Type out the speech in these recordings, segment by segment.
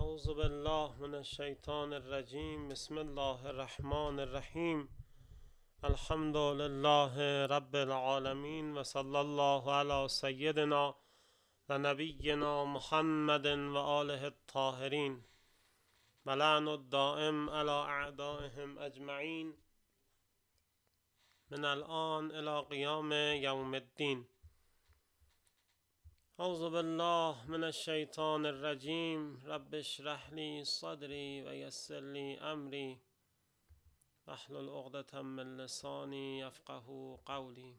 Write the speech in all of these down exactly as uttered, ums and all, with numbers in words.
اعوذ بالله من الشیطان الرجیم. بسم الله الرحمن الرحیم. الحمد لله رب العالمین و صلی الله علی سیدنا و نبینا محمد و آله الطاهرین و لعن الدائم علی اعدائهم اجمعین من الآن الی قیام یوم الدین. اعوذ بالله من الشیطان الرجیم. رب اشرح لی صدری و یسر لی امری واحلل عقدة من لسانی یفقهوا قولی.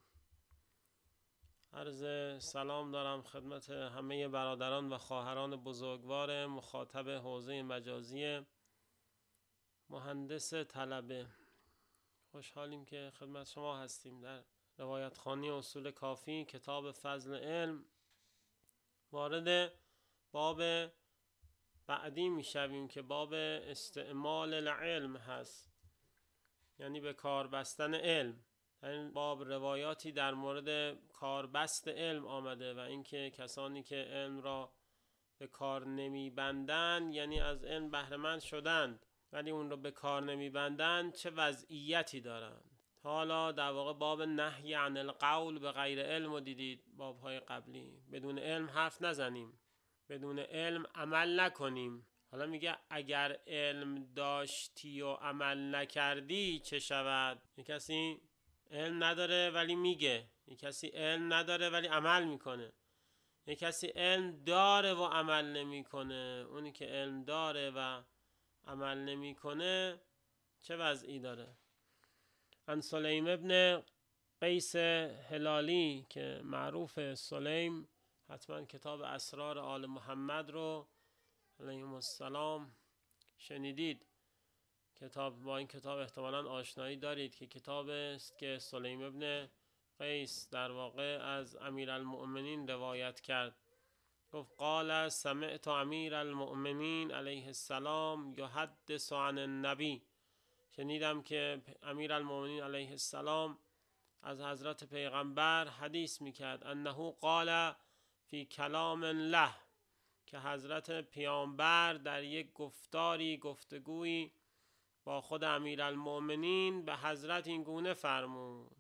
عرض سلام دارم خدمت همه برادران و خواهران بزرگوار مخاطب حوزه مجازی مهندس طلبه. خوشحالیم که خدمت شما هستیم در روایت خوانی اصول کافی، کتاب فضل علم. وارد باب بعدی می شویم که باب استعمال العلم هست، یعنی به کار بستن علم. در این باب روایاتی در مورد کاربست علم آمده و اینکه کسانی که علم را به کار نمی بندند، یعنی از علم بهره مند شدند ولی اون را به کار نمی بندند، چه وضعیتی دارند. حالا در واقع باب نهی عن القول به غیر علم رو دیدید. بابهای قبلی بدون علم حرف نزنیم، بدون علم عمل نکنیم. حالا میگه اگر علم داشتی و عمل نکردی چه شود؟ یک کسی علم نداره ولی میگه، یک کسی علم نداره ولی عمل میکنه، یک کسی علم داره و عمل نمیکنه. اونی که علم داره و عمل نمیکنه چه وضعی داره؟ عن سلیم ابن قیس هلالی که معروف سلیم، حتما کتاب اسرار آل محمد رو علیهم السلام شنیدید. کتاب با این کتاب احتمالاً آشنایی دارید که کتاب است که سلیم ابن قیس در واقع از امیرالمؤمنین روایت کرد. گفت قال سمعت امیر المؤمنین علیه السلام یحدث عن النبی. شنیدم که امیرالمؤمنین علیه السلام از حضرت پیغمبر حدیث میکرد. انه قال فی کلام له، که حضرت پیامبر در یک گفتاری گفتگویی با خود امیرالمؤمنین به حضرت این گونه فرمود: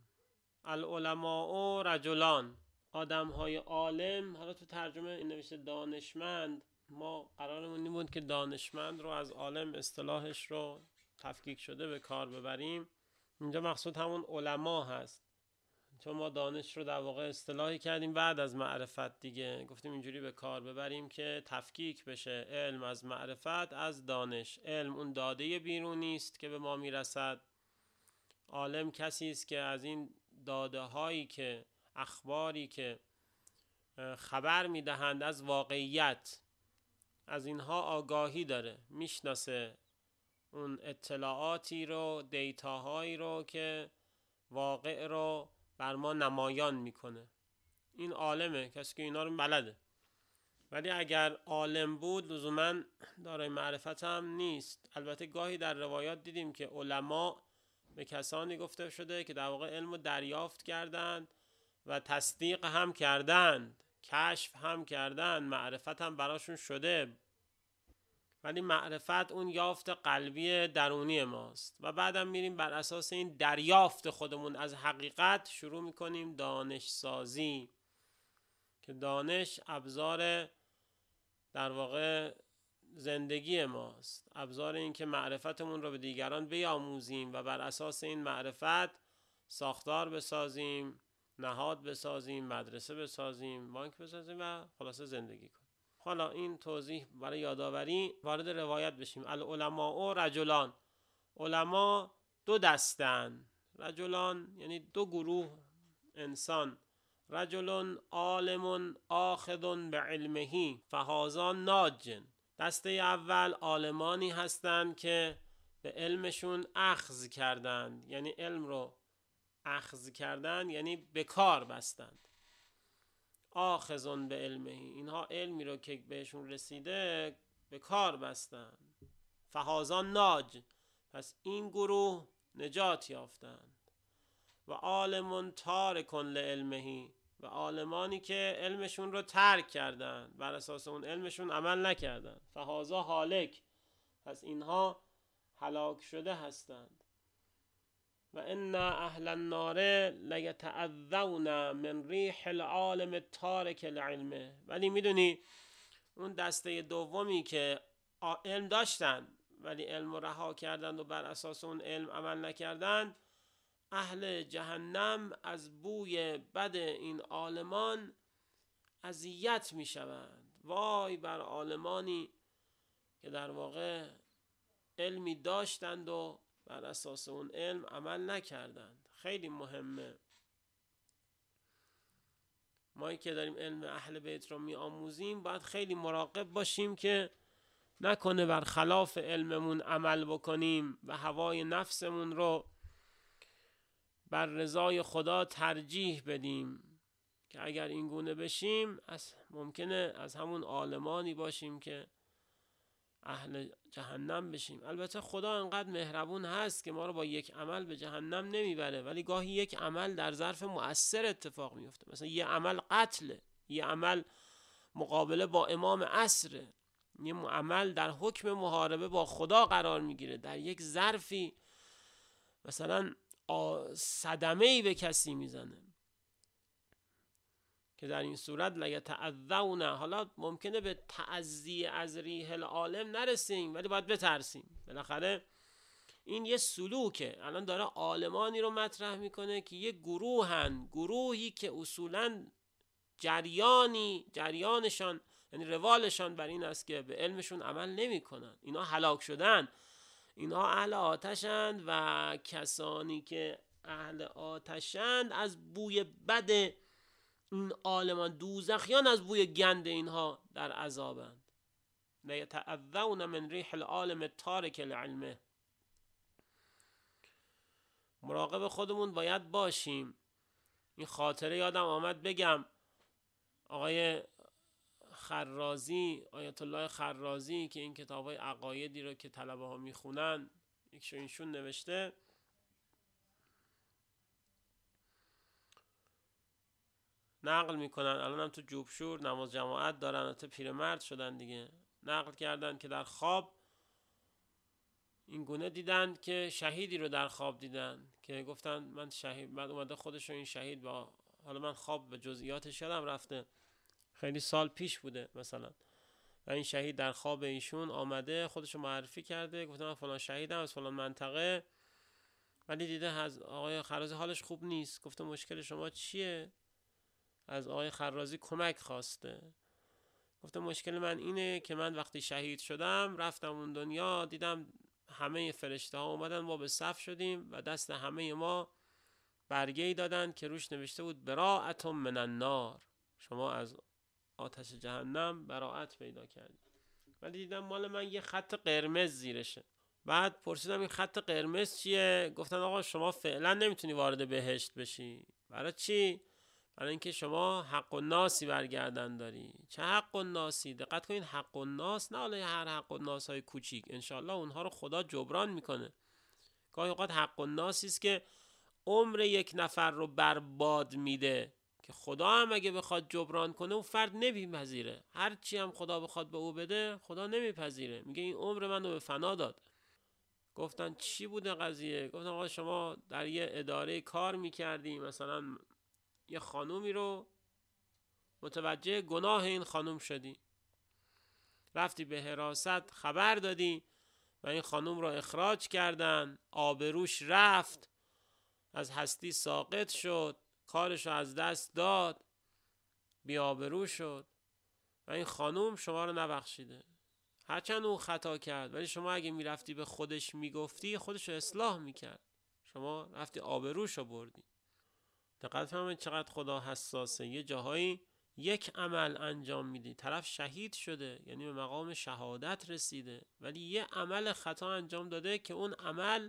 العلماء رجلان، آدم های عالم. حالا تو ترجمه این نوشته دانشمند. ما قرارمون این بود که دانشمند رو از عالم اصطلاحش رو تفکیک شده به کار ببریم. اینجا مقصود همون علما هست، چون ما دانش رو در واقع اصطلاحی کردیم بعد از معرفت دیگه. گفتیم اینجوری به کار ببریم که تفکیک بشه علم از معرفت، از دانش. علم اون داده بیرونی است که به ما میرسد. عالم کسی است که از این داده هایی که اخباری که خبر میدهند از واقعیت، از اینها آگاهی داره، میشناسه اون اطلاعاتی رو، دیتاهایی رو که واقع رو بر ما نمایان میکنه. این عالمه، کسی که اینا رو بلده. ولی اگر عالم بود لزوما دارای معرفت هم نیست. البته گاهی در روایات دیدیم که علما به کسانی گفته شده که در واقع علم رو دریافت کردند و تصدیق هم کردند، کشف هم کردند، معرفت هم براشون شده. ولی معرفت اون یافت قلبی درونی ماست و بعدم میریم بر اساس این دریافت خودمون از حقیقت شروع میکنیم دانش سازی، که دانش ابزار در واقع زندگی ماست، ابزار این که معرفتمون رو به دیگران بیاموزیم و بر اساس این معرفت ساختار بسازیم، نهاد بسازیم، مدرسه بسازیم، بانک بسازیم و خلاصه زندگی کنیم. حالا این توضیح برای یادآوری. وارد روایت بشیم. العلماء رجلان، علما دو دستن. رجلان یعنی دو گروه انسان. رجل عالم آخذ بعلمه فهذا ناج. دسته اول عالمانی هستند که به علمشون اخذ کردند، یعنی علم رو اخذ کردند یعنی به کار بستند. آخذون به علمه، اینها علمی رو که بهشون رسیده به کار بستن. فهذا ناج، پس این گروه نجات یافتند. و عالم تارک لعلمه، و عالمانی که علمشون رو ترک کردن، بر اساس اون علمشون عمل نکردن. فهذا هالک، پس اینها هلاک شده هستند. و ان اهل النار لیتعذون من ریح العالم التارک لعلمه. ولی میدونی اون دسته دومی که علم داشتن ولی علم رو رها کردند و بر اساس اون علم عمل نکردند، اهل جهنم از بوی بد این عالمان اذیت می شوند. وای بر عالمانی که در واقع علمی داشتند و بر اساس اون علم عمل نکردند. خیلی مهمه ما که داریم علم اهل بیت رو می آموزیم باید خیلی مراقب باشیم که نکنه بر خلاف علممون عمل بکنیم و هوای نفسمون رو بر رضای خدا ترجیح بدیم، که اگر این گونه بشیم از ممکنه از همون عالمانی باشیم که اهل جهنم بشیم. البته خدا انقدر مهربون هست که ما رو با یک عمل به جهنم نمیبره، ولی گاهی یک عمل در ظرف مؤثر اتفاق میفته. مثلا یه عمل قتله، یه عمل مقابله با امام عصره، یه عمل در حکم محاربه با خدا قرار میگیره، در یک ظرفی مثلا صدمه‌ای به کسی میزنه که در این صورت لیتعذون. حالا ممکنه به تعزی از ریح العالم نرسیم ولی باید بترسیم. بالاخره این یه سلوکه. الان داره عالمانی رو مطرح میکنه که یه گروهن، گروهی که اصولاً جریانی جریانشان یعنی روالشان بر این است که به علمشون عمل نمی کنن. اینا هلاک شدن، اینا اهل آتشند و کسانی که اهل آتشند از بوی بد این عالمان، دوزخیان از بوی گند اینها در عذابند. لیتعذون من ریح العالم التارک لعلمه. مراقب خودمون باید باشیم. این خاطره یادم آمد بگم، آقای خرازی، آیت الله خرازی که این کتاب‌های عقایدی رو که طلبه ها میخونن یکشون اینشون نوشته، نقل میکنن، الان هم تو جوبشور نماز جماعت دارن، تا پیرمرد شدن دیگه، نقل کردن که در خواب این گونه دیدن که شهیدی رو در خواب دیدن که گفتن من شهید، بعد اومده خودش رو این شهید با، حالا من خواب به جزئیاتش یادم رفته، خیلی سال پیش بوده مثلا، و این شهید در خواب ایشون آمده خودشو معرفی کرده، گفته من فلان شهیدم از فلان منطقه، ولی دیده از آقای خرازی حالش خوب نیست. گفته مشکل شما چیه؟ از آقای خرازی کمک خواسته. گفته مشکل من اینه که من وقتی شهید شدم رفتم اون دنیا، دیدم همه فرشته ها اومدن، ما به صف شدیم و دست همه ما برگه‌ای دادن که روش نوشته بود براءة من النار، شما از آتش جهنم براءت پیدا کردید. ولی دیدم مال من یه خط قرمز زیرشه. بعد پرسیدم این خط قرمز چیه؟ گفتن آقا شما فعلا نمیتونی وارد بهشت بشی. برای چی؟ برای اینکه شما حق الناسی برگردن داری. چه حق الناسی؟ دقت کنین، حق الناس نه حالا هر حق الناس های کوچیک، انشالله اونها رو خدا جبران میکنه. گاهی اوقات حق الناسی است که عمر یک نفر رو برباد میده که خدا هم اگه بخواد جبران کنه اون فرد نمیپذیره. هر چی هم خدا بخواد به او بده خدا نمیپذیره، میگه این عمر منو به فنا داد. گفتن چی بوده قضیه؟ گفتن آقا شما در یه اداره کار میکردی، مثلا یه خانومی رو متوجه گناه این خانوم شدی، رفتی به حراست خبر دادی و این خانوم رو اخراج کردن، آبروش رفت، از هستی ساقط شد، کارش رو از دست داد، بی آبرو شد و این خانوم شما رو نبخشیده. هرچند اون خطا کرد ولی شما اگه میرفتی به خودش میگفتی خودش رو اصلاح میکرد، شما رفتی آبروش رو بردی. دقت فرمایید چقدر خدا حساسه. یه جاهایی یک عمل انجام میدی، طرف شهید شده یعنی به مقام شهادت رسیده، ولی یه عمل خطا انجام داده که اون عمل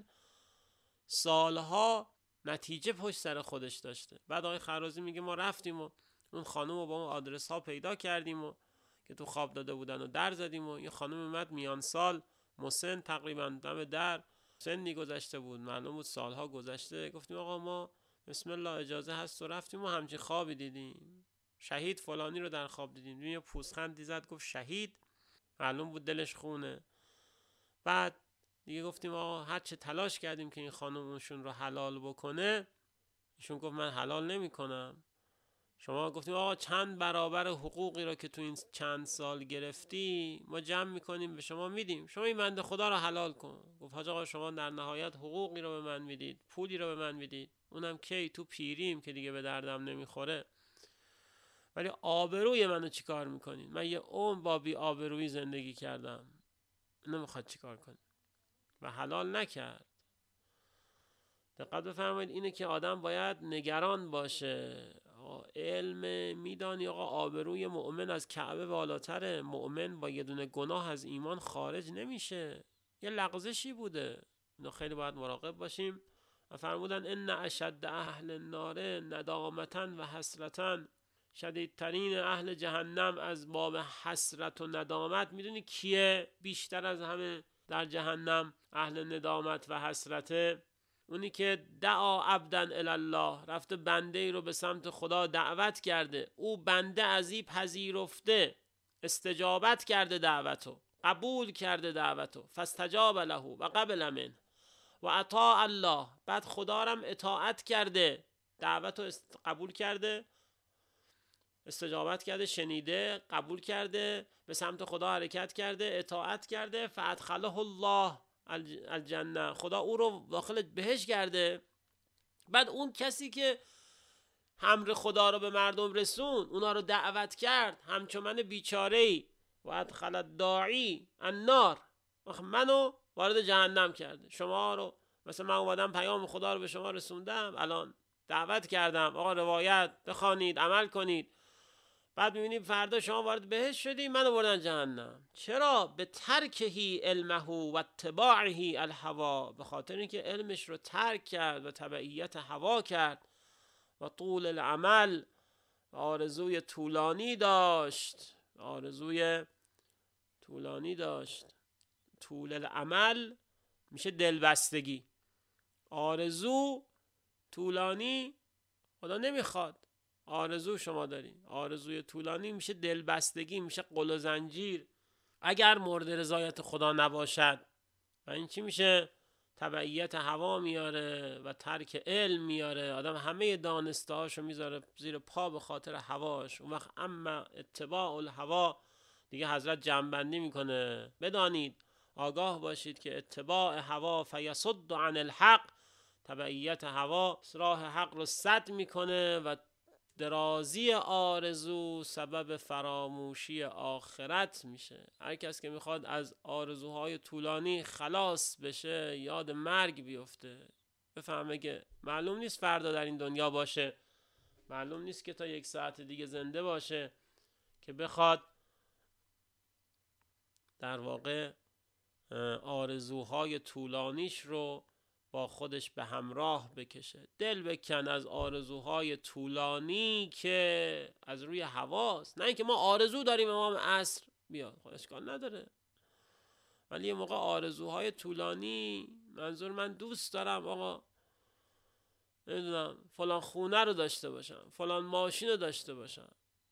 سالها نتیجه پشت سر خودش داشته. بعد آقای خرازی میگه ما رفتیم و اون خانم رو با اون آدرس ها پیدا کردیم و که تو خواب داده بودن و در زدیم و یه خانم اومد میان سال، مسن تقریبا دم در، سنی گذشته بود، معلوم بود سالها گذشته. گفتیم آقا ما بسم الله اجازه هست و رفتیم و همچین خوابی دیدیم، شهید فلانی رو در خواب دیدیم. یه پوزخندی زد گفت شهید، معلوم بود دلش خونه. بعد دیگه گفتیم آقا هر چه تلاش کردیم که این خانومشون رو حلال بکنه، ایشون گفت من حلال نمی کنم. شما گفتیم آقا چند برابر حقوقی رو که تو این چند سال گرفتی ما جمع میکنیم به شما میدیم، شما این بنده خدا رو حلال کن. گفت حاج آقا شما در نهایت حقوقی رو به من میدید، پولی رو به من میدید، اونم کی تو پیریم که دیگه به دردم نمیخوره، ولی آبروی منو چیکار میکنید؟ من یه عمر با بی آبرویی زندگی کردم، نمیخواد چیکار کنید؟ و حلال نکرد. دقت بفرمایید، اینه که آدم باید نگران باشه. علم میدانی آقا آبروی مؤمن از کعبه بالاتره، مؤمن با یه دونه گناه از ایمان خارج نمیشه، یه لغزشی بوده، اینو خیلی باید مراقب باشیم. و فرمودن ان اشد اهل النار ندامتا و حسرتا، شدیدترین اهل جهنم از باب حسرت و ندامت، میدونی کیه بیشتر از همه در جهنم اهل ندامت و حسرته؟ اونی که دعا عبدا الی الله، رفته بنده ای رو به سمت خدا دعوت کرده، او بنده از این پذیرفته، استجابت کرده دعوتو، قبول کرده دعوتو، فاستجاب له و قبل منه و اطاع الله، بعد خدا رم اطاعت کرده، دعوتو قبول کرده، استجابت کرده، شنیده، قبول کرده، به سمت خدا حرکت کرده، اطاعت کرده، فادخله الله الجنه، خدا او رو داخل بهشت کرده. بعد اون کسی که امر خدا رو به مردم رسون، اونا رو دعوت کرد، همچون من بیچاره‌ای و ادخل الداعی النار، منو وارد جهنم کرده. شما رو مثلا من اومدم پیام خدا رو به شما رسوندم، الان دعوت کردم آقا روایت بخوانید، عمل کنید، بعد میبینیم فردا شما وارد بهشت شدی، منو بردن جهنم. چرا؟ به ترکهی علمه و اتباعه الهوا، به خاطر اینکه علمش رو ترک کرد و تبعیت هوا کرد. و طول العمل، آرزوی طولانی داشت، آرزوی طولانی داشت. طول العمل میشه دلبستگی، آرزو طولانی خدا نمیخواد. آرزو شما داری، آرزوی طولانی میشه دلبستگی، میشه قل و زنجیر، اگر مورد رضایت خدا نباشد. و این چی میشه؟ تبعیت هوا میاره و ترک علم میاره. آدم همه دانسته هاشو میذاره زیر پا به خاطر هواش. اون وقت اما اتباع الهوا، دیگه حضرت جمع‌بندی میکنه، بدانید، آگاه باشید که اتباع هوا فیصد عن الحق، تبعیت هوا راه حق رو سد میکنه و درازی آرزو سبب فراموشی آخرت میشه. هر کس که میخواد از آرزوهای طولانی خلاص بشه، یاد مرگ بیفته، بفهمه که معلوم نیست فردا در این دنیا باشه، معلوم نیست که تا یک ساعت دیگه زنده باشه، که بخواد در واقع آرزوهای طولانیش رو با خودش به همراه بکشه. دل بکن از آرزوهای طولانی که از روی هواست، نه اینکه ما آرزو داریم امام عصر بیاد، خب اشکال نداره، ولی یه موقع آرزوهای طولانی، منظور من دوست دارم آقا نمیدونم فلان خونه رو داشته باشم، فلان ماشین رو داشته باشم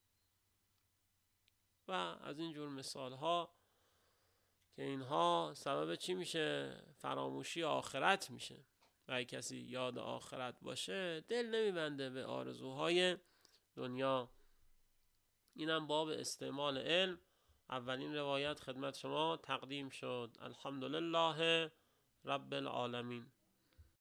و از این جور مثال ها، که اینها سبب چی میشه؟ فراموشی آخرت میشه. و اگه کسی یاد آخرت باشه دل نمیبنده به آرزوهای دنیا. اینم باب استعمال علم. اولین روایت خدمت شما تقدیم شد. الحمدلله رب العالمین.